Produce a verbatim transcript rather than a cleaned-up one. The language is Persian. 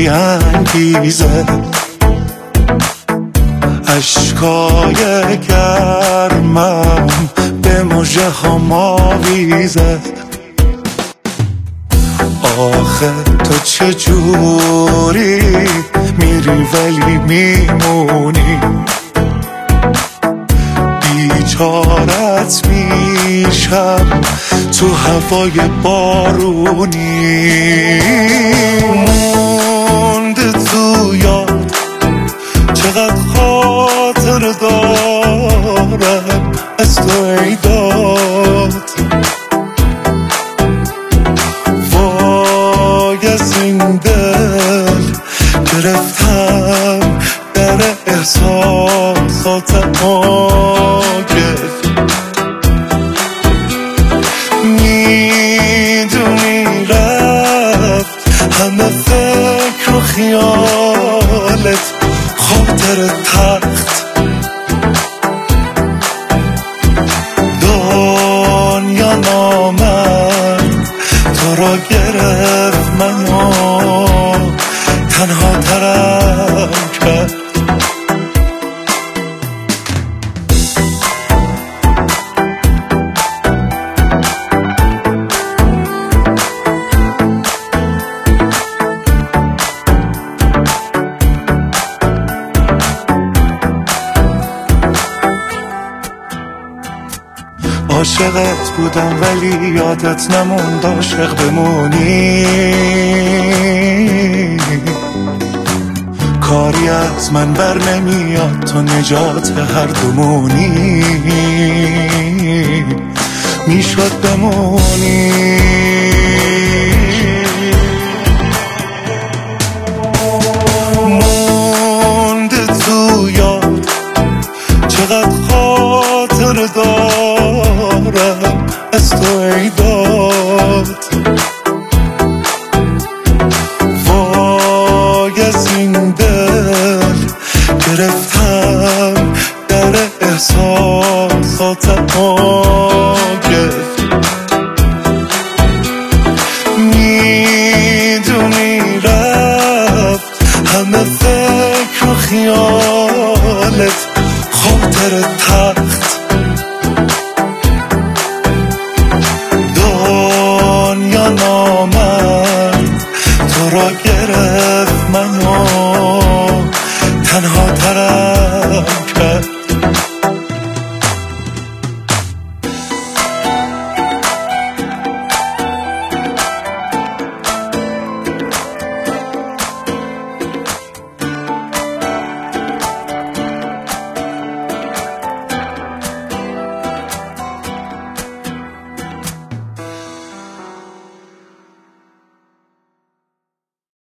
بی انگیزه، اشکای گرمم به مژه هام آویزه. آخه تو چجوری میری ولی میمونی، بیچارت میشم تو هوای بارونی. مونده تو یاد چقدر خاطر دارم از تو ای داد، وای از این دل گرفتم در احساسات آگه. میدونی رفت همه فکر و خیالت خاطر تخت، دنیا نامد تو را گرفت منو تنها ترم کرد. عاشقت بودم ولی یادت نموند عاشق بمونی، کاری از من بر نمیاد تو نجات هر دومونی، میشد بمونی. مونده تو یاد چقدر خاطر دارم از تو ای داد، وای از این دل گرفتم در احساسات آگه. میدونی رفت همه فکر و خیالت خاطر تخت، دنیا نامد تو را گرفت منو تنها ترم کرد.